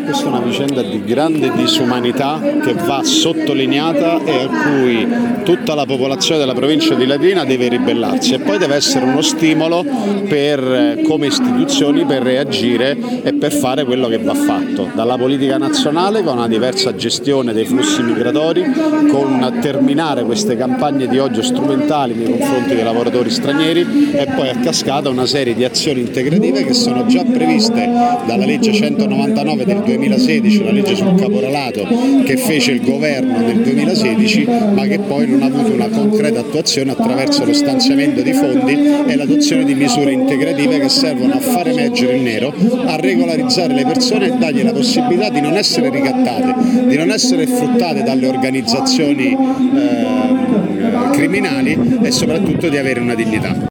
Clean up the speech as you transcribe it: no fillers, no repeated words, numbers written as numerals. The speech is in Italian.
Questa è una vicenda di grande disumanità che va sottolineata e a cui tutta la popolazione della provincia di Latina deve ribellarsi, e poi deve essere uno stimolo come istituzioni per reagire e per fare quello che va fatto dalla politica nazionale, con una diversa gestione dei flussi migratori, con terminare queste campagne di odio strumentali nei confronti dei lavoratori stranieri, e poi a cascata una serie di azioni integrative che sono già previste dalla legge 199 del 2016, la legge sul caporalato che fece il governo nel 2016, ma che poi non ha avuto una concreta attuazione attraverso lo stanziamento di fondi e l'adozione di misure integrative che servono a far emergere il nero, a regolarizzare le persone e dargli la possibilità di non essere ricattate, di non essere sfruttate dalle organizzazioni criminali e soprattutto di avere una dignità.